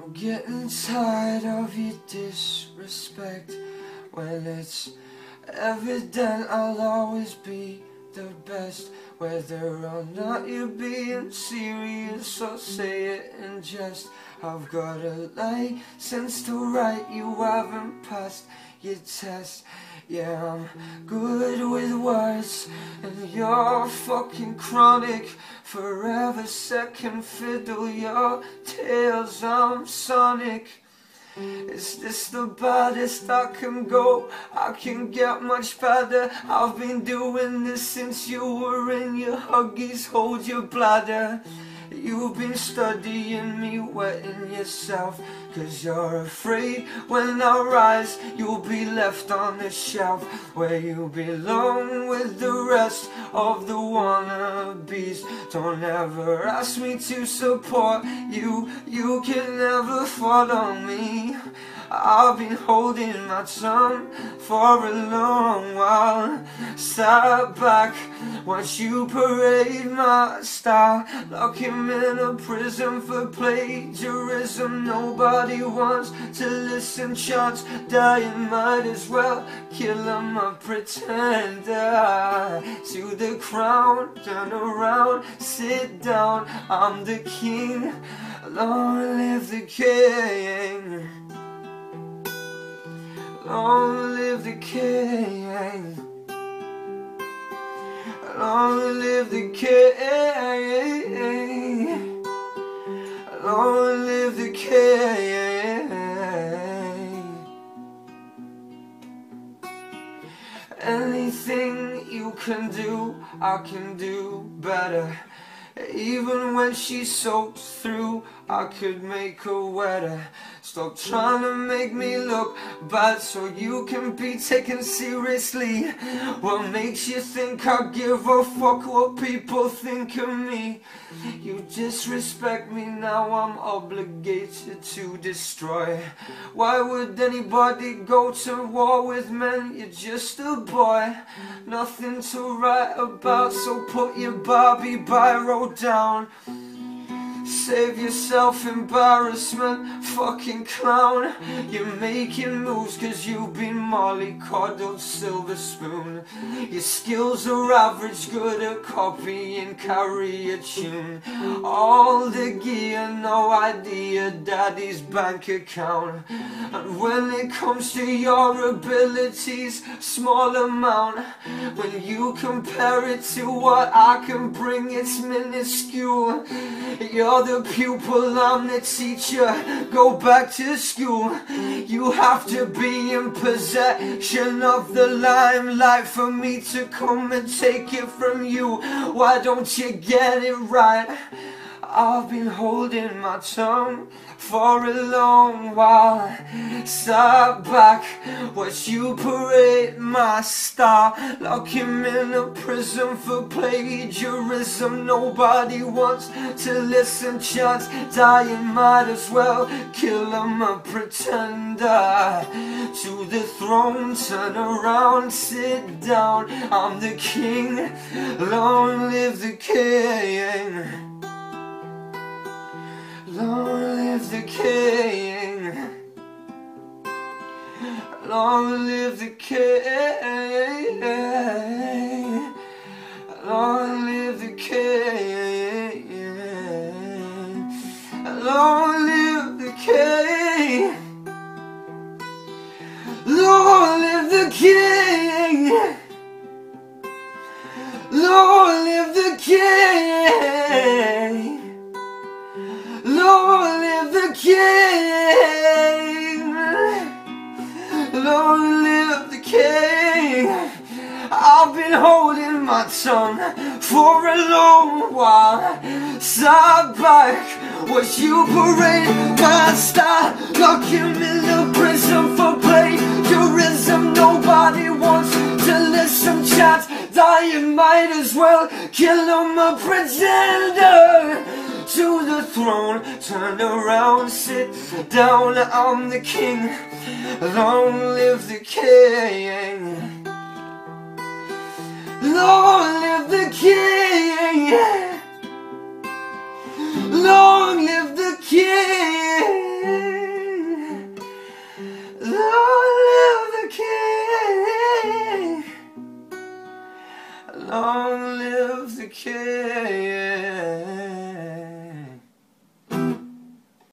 I'm getting tired of your disrespect. When it's evident I'll always be the best, whether or not you're being serious or say it in jest. I've got a license to write, you haven't passed your test. Yeah, I'm good with words, and you're fucking chronic. Forever second fiddle, your tales, I'm Sonic. Is this the baddest I can go? I can get much better. I've been doing this since you were in your Huggies, hold your bladder. You've been studying me, wetting yourself, 'cause you're afraid when I rise you'll be left on the shelf, where you belong with the rest of the wannabes. Don't ever ask me to support you, you can never follow me. I've been holding my tongue for a long while. Sat back, watch you parade my style. Lock him in a prison for plagiarism. Nobody wants to listen. Chance dying, might as well kill him a pretender. To the crown, turn around, sit down. I'm the king, long live the king. Long live the king. Long live the king. Long live the king. Anything you can do, I can do better. Even when she's soaked through, I could make her wetter. Stop trying to make me look bad so you can be taken seriously. What makes you think I give a fuck what people think of me? You disrespect me, now I'm obligated to destroy. Why would anybody go to war with men? You're just a boy, nothing to write about, so put your Barbie biro down. Save yourself embarrassment, fucking clown. You're making moves 'cause you've been mollycoddled, silver spoon. Your skills are average, good at copying, carry a tune. All the gear, no idea, daddy's bank account. And when it comes to your abilities, small amount. When you compare it to what I can bring, it's minuscule. You're the pupil, I'm the teacher, go back to school. You have to be in possession of the limelight for me to come and take it from you. Why don't you get it right? I've been holding my tongue for a long while. Sat back, watch you parade my style. Lock him in a prison for plagiarism. Nobody wants to listen. Chance dying, might as well kill him a pretender. To the throne, turn around, sit down. I'm the king, long live the king. Long live the king. Long live the king. Long live the king. Long live the king. Long live the king. Long live the king. Long live the king. Long live the king. I've been holding my tongue for a long while. Sat back, watch you parade my style. Lock him in the prison for plagiarism. Nobody wants to listen. Chance dying, might as well kill him a pretender. To the throne, turn around, sit down. I'm the king, long live the king. Long live the king. Long live the king. care.